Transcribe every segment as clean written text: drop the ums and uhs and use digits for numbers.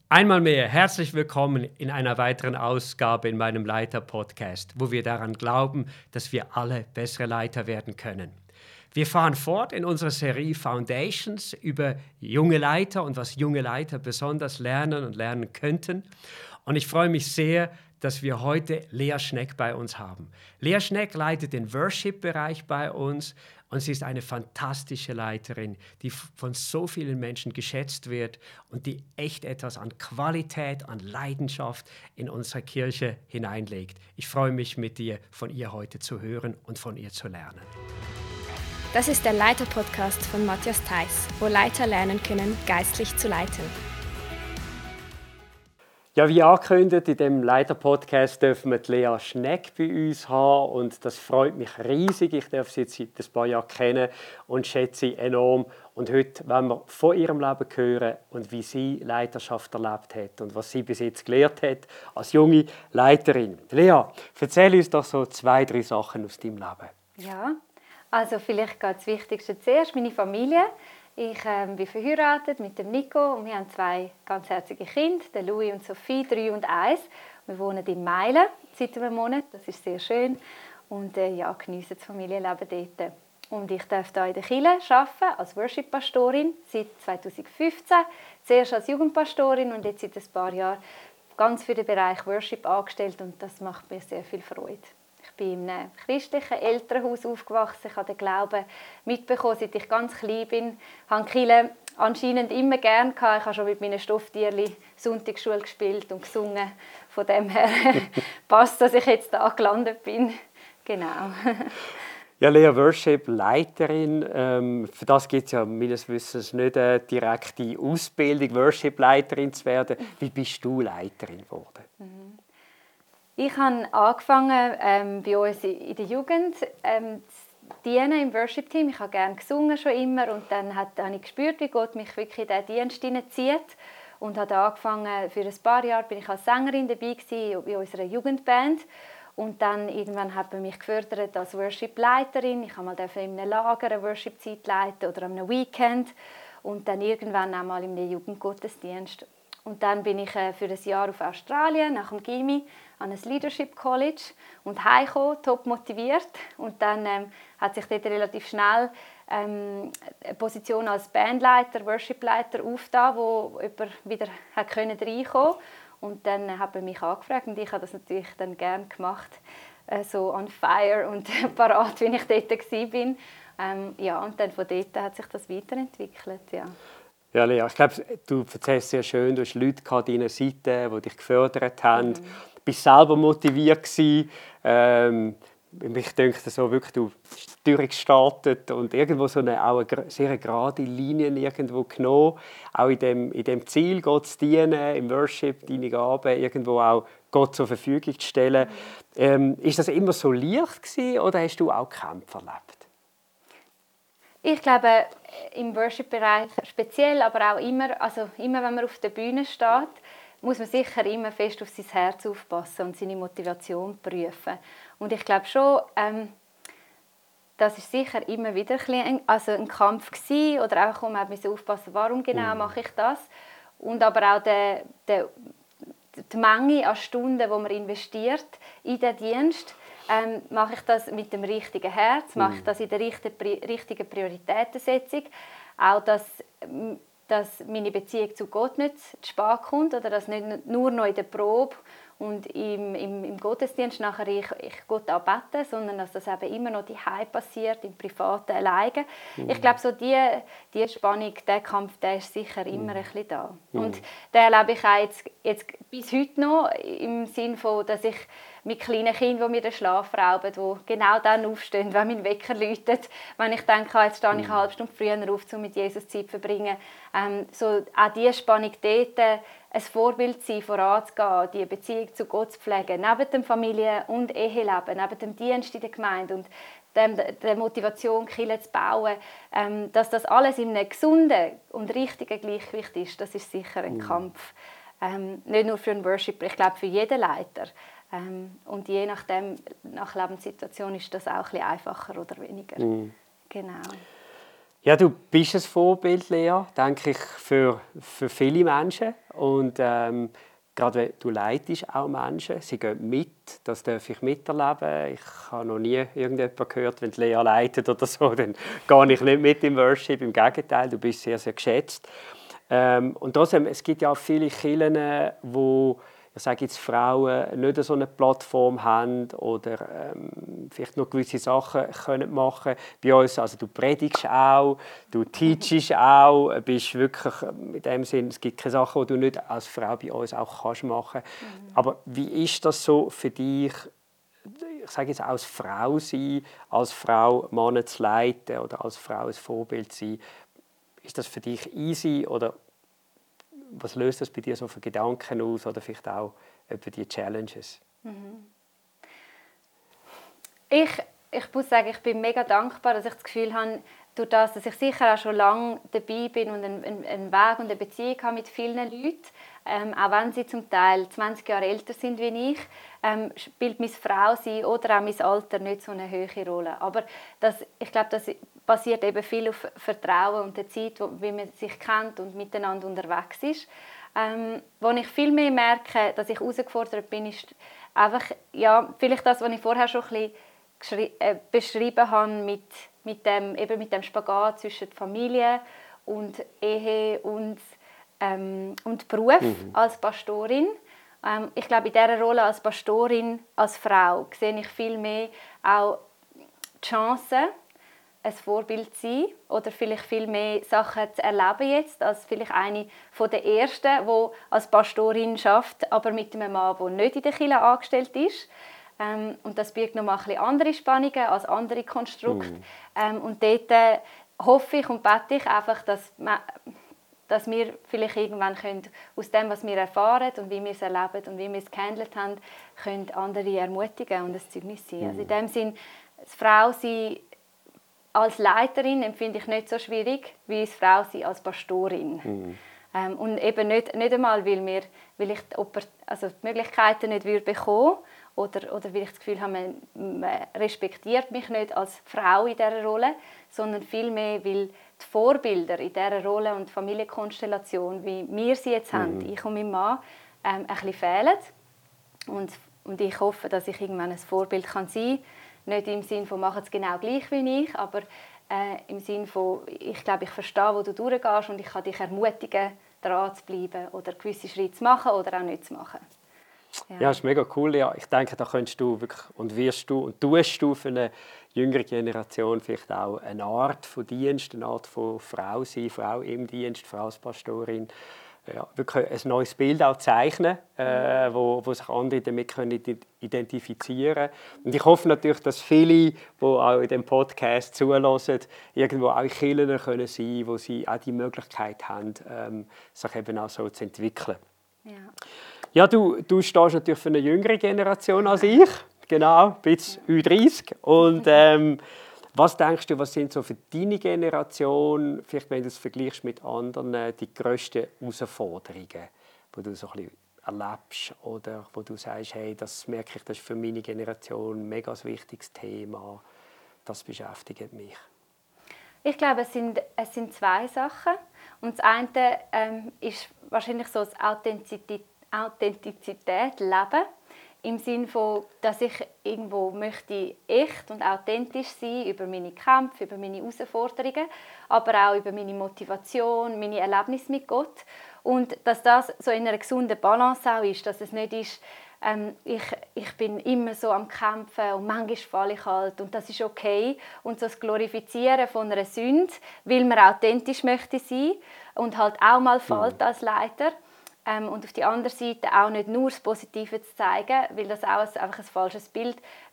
Einmal mehr herzlich willkommen in einer weiteren Ausgabe in meinem Leiter-Podcast, wo wir daran glauben, dass wir alle bessere Leiter werden können. Wir fahren fort in unserer Serie Foundations über junge Leiter und was junge Leiter besonders lernen und lernen könnten. Und ich freue mich sehr, dass wir heute Lea Schneck bei uns haben. Lea Schneck leitet den Worship-Bereich bei uns und sie ist eine fantastische Leiterin, die von so vielen Menschen geschätzt wird und die echt etwas an Qualität, an Leidenschaft in unsere Kirche hineinlegt. Ich freue mich, von ihr heute zu hören und von ihr zu lernen. Das ist der Leiter-Podcast von Matthias Theiss, wo Leiter lernen können, geistlich zu leiten. Ja, wie angekündigt, in dem Leiter-Podcast dürfen wir die Lea Schneck bei uns haben und das freut mich riesig. Ich darf sie jetzt seit ein paar Jahren kennen und schätze sie enorm. Und heute wollen wir von ihrem Leben hören und wie sie Leiterschaft erlebt hat und was sie bis jetzt gelernt hat als junge Leiterin. Lea, erzähl uns doch so 2, 3 Sachen aus deinem Leben. Ja, also vielleicht geht das Wichtigste zuerst, meine Familie. Ich bin verheiratet mit dem Nico und wir haben 2 ganz herzige Kinder, den Louis und Sophie, 3 und 1. Wir wohnen in Meilen seit einem Monat, das ist sehr schön und geniessen das Familienleben dort. Und ich darf hier in der Kirche arbeiten als Worship-Pastorin seit 2015, zuerst als Jugendpastorin und jetzt seit ein paar Jahren ganz für den Bereich Worship angestellt und das macht mir sehr viel Freude. Ich bin in einem christlichen Elternhaus aufgewachsen. Ich habe den Glauben mitbekommen, seit ich ganz klein bin. Ich habe die Kirche anscheinend immer gerne gehabt. Ich habe schon mit meinen Stofftierchen Sonntagsschule gespielt und gesungen. Von dem her passt, dass ich jetzt da gelandet bin. Genau. Ja, Lea, Worship-Leiterin. Für das gibt es ja meines Wissens nicht eine direkte Ausbildung, Worship-Leiterin zu werden. Wie bist du Leiterin geworden? Ich habe angefangen bei uns in der Jugend zu dienen im Worship-Team. Ich habe gerne gesungen schon immer und dann habe ich gespürt, wie Gott mich wirklich in diesen Dienst hineinzieht und habe angefangen. Für ein paar Jahre bin ich als Sängerin dabei gewesen, in unserer Jugendband und dann irgendwann hat man mich gefördert als Worship-Leiterin. Ich habe mal in einem Lager eine Worship-Zeit leiten oder an einem Weekend und dann irgendwann auch mal in einem Jugendgottesdienst. Und dann bin ich für ein Jahr auf Australien, nach dem Gymi, an ein Leadership College und heimgekommen, top motiviert. Und dann hat sich dort relativ schnell eine Position als Bandleiter, Worshipleiter aufgetan, wo jemand wieder reinkommen konnte. Und dann hat man mich angefragt und ich habe das natürlich dann gerne gemacht, so on fire und parat, wie ich dort war. Und dann von dort hat sich das weiterentwickelt, ja. Ja, Lea, ich glaube, du erzählst sehr schön, du hast Leute an deiner Seite, die dich gefördert haben. Du bist selber motiviert gewesen. Ich denke, so wirklich, du bist durchgestartet und irgendwo auch eine sehr gerade Linie irgendwo genommen. Auch in dem Ziel, Gott zu dienen, im Worship, deine Gaben irgendwo auch Gott zur Verfügung zu stellen. Ist das immer so leicht gewesen, oder hast du auch Kämpfe erlebt? Ich glaube, im Worship-Bereich speziell, aber auch immer wenn man auf der Bühne steht, muss man sicher immer fest auf sein Herz aufpassen und seine Motivation prüfen. Und ich glaube schon, das ist sicher immer wieder ein Kampf gewesen, oder auch man musste aufpassen, warum genau mache ich das. Und aber auch die Menge an Stunden, die man investiert in den Dienst. Mache ich das mit dem richtigen Herz? Mache ich das in der richtigen Prioritätensetzung? Auch, dass meine Beziehung zu Gott nicht zu spät kommt oder dass nicht nur noch in der Probe und im Gottesdienst nachher ich Gott anbete, sondern dass das eben immer noch daheim passiert, im Privaten alleine. Ich glaube, so die Spannung, der Kampf, der ist sicher immer ein bisschen da. Und den erlebe ich auch jetzt bis heute noch, im Sinne von, dass ich mit kleinen Kindern, die mir den Schlaf rauben, die genau dann aufstehen, wenn mein Wecker läutet, wenn ich denke, jetzt stehe ich eine halbe Stunde früher auf, um mit Jesus Zeit zu verbringen. So auch diese Spannung dort, ein Vorbild sein, voranzugehen, die Beziehung zu Gott zu pflegen, neben dem Familie- und Eheleben, neben dem Dienst in der Gemeinde und der Motivation, Kirche zu bauen, dass das alles in einem gesunden und richtigen Gleichgewicht ist, das ist sicher ein Kampf. Nicht nur für einen Worshipper, ich glaube für jeden Leiter. Und je nachdem, nach Lebenssituation ist das auch ein bisschen einfacher oder weniger. Genau. Ja, du bist ein Vorbild, Lea, denke ich, für viele Menschen. Und gerade wenn du leitest auch Menschen, sie gehen mit, das darf ich miterleben. Ich habe noch nie irgendjemanden gehört, wenn die Lea leitet oder so, dann gehe ich nicht mit im Worship. Im Gegenteil, du bist sehr, sehr geschätzt. Und trotzdem, es gibt ja auch viele Kirchen, wo ich sage jetzt, Frauen nicht so eine Plattform haben oder vielleicht noch gewisse Sachen können machen bei uns. Also du predigst auch, du teachst auch, bist wirklich in dem Sinn, es gibt keine Sachen, die du nicht als Frau bei uns auch kannst machen. Aber wie ist das so für dich, ich sage jetzt als Frau sein, als Frau Männer zu leiten oder als Frau ein Vorbild zu sein? Ist das für dich easy oder was löst das bei dir so für Gedanken aus oder vielleicht auch über die Challenges? Ich muss sagen, ich bin mega dankbar, dass ich das Gefühl habe, durch das, dass ich sicher auch schon lange dabei bin und einen Weg und eine Beziehung habe mit vielen Leuten, auch wenn sie zum Teil 20 Jahre älter sind wie ich, spielt mein Frausein oder auch mein Alter nicht so eine hohe Rolle. Aber ich glaube, das basiert eben viel auf Vertrauen und der Zeit, wie man sich kennt und miteinander unterwegs ist. Wo ich viel mehr merke, dass ich herausgefordert bin, ist einfach, ja, vielleicht das, was ich vorher schon ein bisschen beschrieben habe mit dem Spagat zwischen Familie und Ehe und Beruf als Pastorin. Ich glaube, in dieser Rolle als Pastorin, als Frau, sehe ich viel mehr auch die Chancen, ein Vorbild zu sein oder vielleicht viel mehr Sachen zu erleben jetzt, als vielleicht eine der ersten, die als Pastorin schafft, aber mit einem Mann, der nicht in der Kirche angestellt ist. Und das birgt noch mal ein bisschen andere Spannungen als andere Konstrukte. Und dort hoffe ich und bete ich einfach, dass wir vielleicht irgendwann aus dem, was wir erfahren und wie wir es erleben und wie wir es gehandelt haben, können andere ermutigen und ein Zeugnis sein. Also in dem Sinn, das Frausein als Leiterin empfinde ich nicht so schwierig wie das Frausein als Pastorin. Und eben nicht einmal, weil ich die Möglichkeiten nicht bekommen würde oder weil ich das Gefühl habe, man respektiert mich nicht als Frau in dieser Rolle, sondern vielmehr, weil die Vorbilder in dieser Rolle und die Familienkonstellation, wie wir sie jetzt haben, ich und mein Mann, ein bisschen fehlen. Und ich hoffe, dass ich irgendwann ein Vorbild sein kann. Nicht im Sinne von, machen es genau gleich wie ich, aber im Sinne von, ich glaube, ich verstehe, wo du durchgehst und ich kann dich ermutigen, dran zu bleiben oder gewisse Schritte zu machen oder auch nicht zu machen. Ja, das ist mega cool. Ja. Ich denke, da könntest du wirklich und wirst du und tust du für eine jüngere Generation vielleicht auch eine Art von Dienst, eine Art von Frau sein, Frau im Dienst, Frau als Pastorin. Ja, wirklich ein neues Bild auch zeichnen, wo sich andere damit können identifizieren können. Und ich hoffe natürlich, dass viele, die auch in dem Podcast zuhören, irgendwo auch in Kirchen können sein, wo sie auch die Möglichkeit haben, sich eben auch so zu entwickeln. Ja, du stehst natürlich für eine jüngere Generation als ich, genau, bis Ü30. Und was denkst du, was sind so für deine Generation, vielleicht wenn du es vergleichst mit anderen, die grössten Herausforderungen, die du so ein bisschen erlebst oder wo du sagst, hey, das merke ich, das ist für meine Generation ein mega wichtiges Thema, das beschäftigt mich? Ich glaube, es sind zwei Sachen. Und das eine ist wahrscheinlich so das Authentizität leben. Im Sinne von, dass ich irgendwo möchte echt und authentisch sein über meine Kämpfe, über meine Herausforderungen, aber auch über meine Motivation, meine Erlebnisse mit Gott. Und dass das so in einer gesunden Balance auch ist, dass es nicht ist, ich bin immer so am Kämpfen und manchmal falle ich halt und das ist okay. Und so das Glorifizieren von einer Sünde, weil man authentisch möchte sein und halt auch mal fällt als Leiter. Und auf der anderen Seite auch nicht nur das Positive zu zeigen, weil das auch einfach ein falsches Bild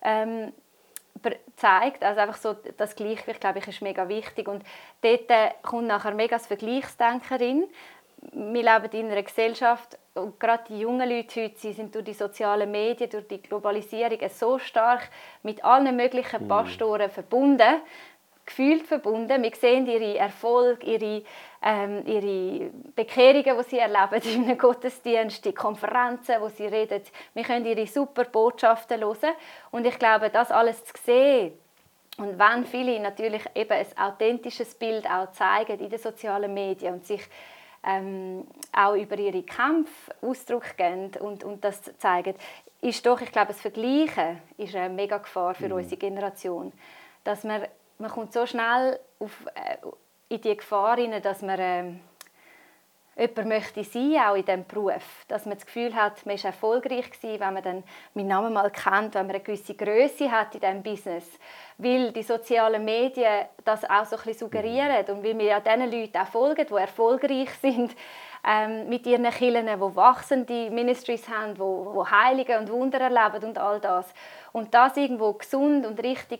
zeigt. Also einfach so das Gleichgewicht, glaube ich, ist mega wichtig. Und dort kommt nachher mega das Vergleichsdenken rein. Wir leben in einer Gesellschaft, und gerade die jungen Leute heute, sie sind durch die sozialen Medien, durch die Globalisierung so stark mit allen möglichen Pastoren verbunden, gefühlt verbunden. Wir sehen ihre Erfolge, ihre Bekehrungen, die sie erleben in einem Gottesdienst, die Konferenzen, wo sie reden. Wir können ihre super Botschaften hören. Und ich glaube, das alles zu sehen Und wenn viele natürlich eben ein authentisches Bild auch zeigen in den sozialen Medien und sich auch über ihre Kämpfe Ausdruck geben und das zeigen, ist doch, ich glaube, das Vergleichen ist eine mega Gefahr für unsere Generation. Dass man kommt so schnell in die Gefahr hinein, dass man jemand möchte sein, auch in diesem Beruf. Dass man das Gefühl hat, man war erfolgreich gewesen, wenn man dann meinen Namen mal kennt, wenn man eine gewisse Größe hat in diesem Business. Weil die sozialen Medien das auch so ein bisschen suggerieren und weil wir ja diesen Leuten auch folgen, die erfolgreich sind, mit ihren Kirchen, die wachsende Ministries haben, die Heilige und Wunder erleben und all das. Und das irgendwo gesund und richtig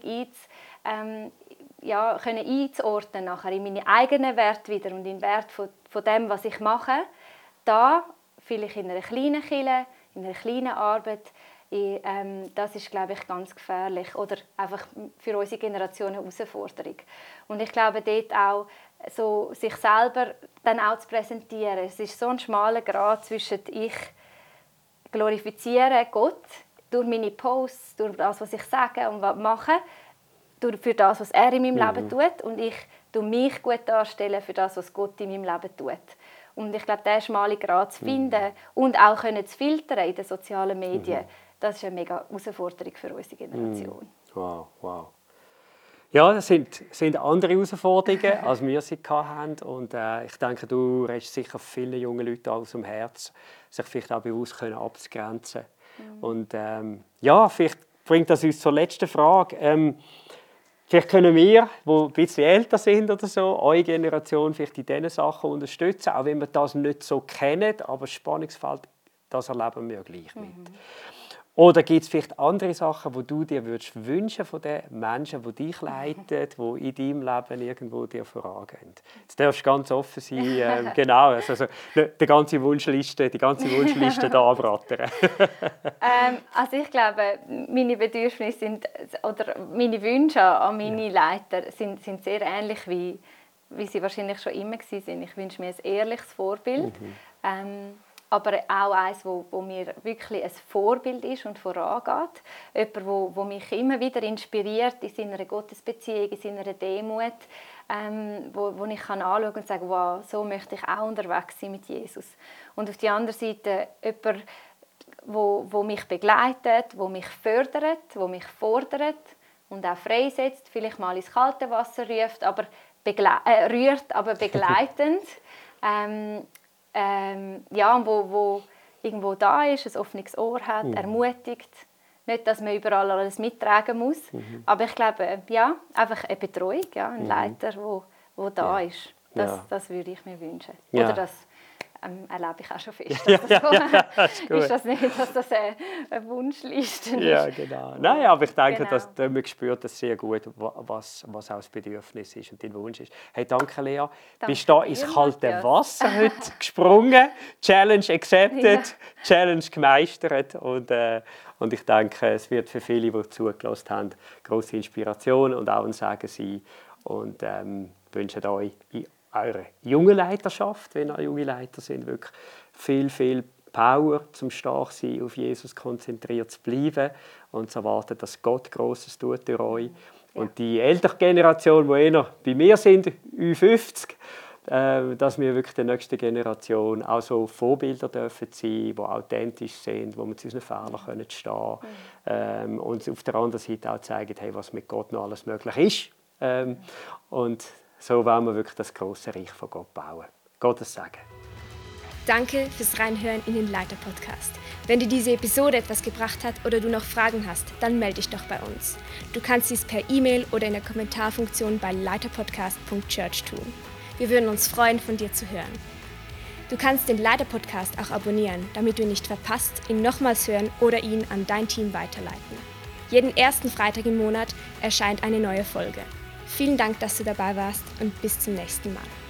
einzuordnen nachher in meine eigenen Werte wieder und in den Wert von dem, was ich mache, da vielleicht in einer kleinen Kirche, in einer kleinen Arbeit, das ist, glaube ich, ganz gefährlich oder einfach für unsere Generation eine Herausforderung. Und ich glaube, dort auch so sich selber dann auch zu präsentieren. Es ist so ein schmaler Grat zwischen ich glorifiziere Gott durch meine Posts, durch das, was ich sage und was mache, für das, was er in meinem Leben tut, und ich tue mich gut darstellen für das, was Gott in meinem Leben tut. Und ich glaube, diesen schmalen Grat zu finden und auch zu filtern in den sozialen Medien, das ist eine mega Herausforderung für unsere Generation. Wow. Ja, das sind andere Herausforderungen, als wir sie hatten. Und ich denke, du redest sicher vielen jungen Leuten aus dem Herz, sich vielleicht auch bewusst abzugrenzen. Und vielleicht bringt das uns zur letzten Frage. Vielleicht können wir, die ein bisschen älter sind oder so, eure Generation vielleicht in diesen Sachen unterstützen, auch wenn wir das nicht so kennen, aber das Spannungsfeld, das erleben wir gleich mit. Oder gibt es vielleicht andere Sachen, die du dir wünschen von den Menschen, die dich leiten, die in deinem Leben irgendwo dir vorangehen? Jetzt darfst du ganz offen sein, genau, also die ganze Wunschliste da abrattern. Also ich glaube, meine Bedürfnisse sind, oder meine Wünsche an meine Leiter sind sehr ähnlich, wie sie wahrscheinlich schon immer waren. Ich wünsche mir ein ehrliches Vorbild. Aber auch eines, wo mir wirklich ein Vorbild ist und vorangeht. Jemand, der mich immer wieder inspiriert in seiner Gottesbeziehung, in seiner Demut, wo ich anschauen kann und sagen, wow, so möchte ich auch unterwegs sein mit Jesus. Und auf der anderen Seite jemand, der mich begleitet, der mich fördert, der mich fordert und auch freisetzt, vielleicht mal ins kalte Wasser ruft, aber begleitend. Wo irgendwo da ist, ein offenes Ohr hat, ermutigt. Nicht, dass man überall alles mittragen muss, aber ich glaube, einfach eine Betreuung, ein Leiter, der da ist. Das würde ich mir wünschen. Oder das erlebe ich auch schon fest. Ist das nicht, dass das eine Wunschliste ist? Ja, genau. Nein, aber ich denke, man spürt das sehr gut, was auch das Bedürfnis ist und dein Wunsch ist. Hey, danke Lea. Bist du da ins kalte Wasser heute gesprungen? Challenge accepted, Challenge gemeistert. Und ich denke, es wird für viele, die zugelassen haben, grosse Inspiration und auch ein Segen sein. Und wünsche euch in eurer jungen Leiterschaft, wenn ihr junge Leiter sind, wirklich viel Power zum stark sein, auf Jesus konzentriert zu bleiben und zu erwarten, dass Gott Grosses tut durch euch. Und die ältere Generation, die eher bei mir sind, Ü50, dass wir wirklich der nächsten Generation auch so Vorbilder dürfen sein, die authentisch sind, wo wir zu unseren Fehlern stehen können. Und auf der anderen Seite auch zeigen, hey, was mit Gott noch alles möglich ist. Und so wollen wir wirklich das grosse Reich von Gott bauen. Gottes Segen. Danke fürs Reinhören in den Leiter-Podcast. Wenn dir diese Episode etwas gebracht hat oder du noch Fragen hast, dann melde dich doch bei uns. Du kannst dies per E-Mail oder in der Kommentarfunktion bei leiterpodcast.church tun. Wir würden uns freuen, von dir zu hören. Du kannst den Leiter-Podcast auch abonnieren, damit du ihn nicht verpasst, ihn nochmals hören oder ihn an dein Team weiterleiten. Jeden ersten Freitag im Monat erscheint eine neue Folge. Vielen Dank, dass du dabei warst und bis zum nächsten Mal.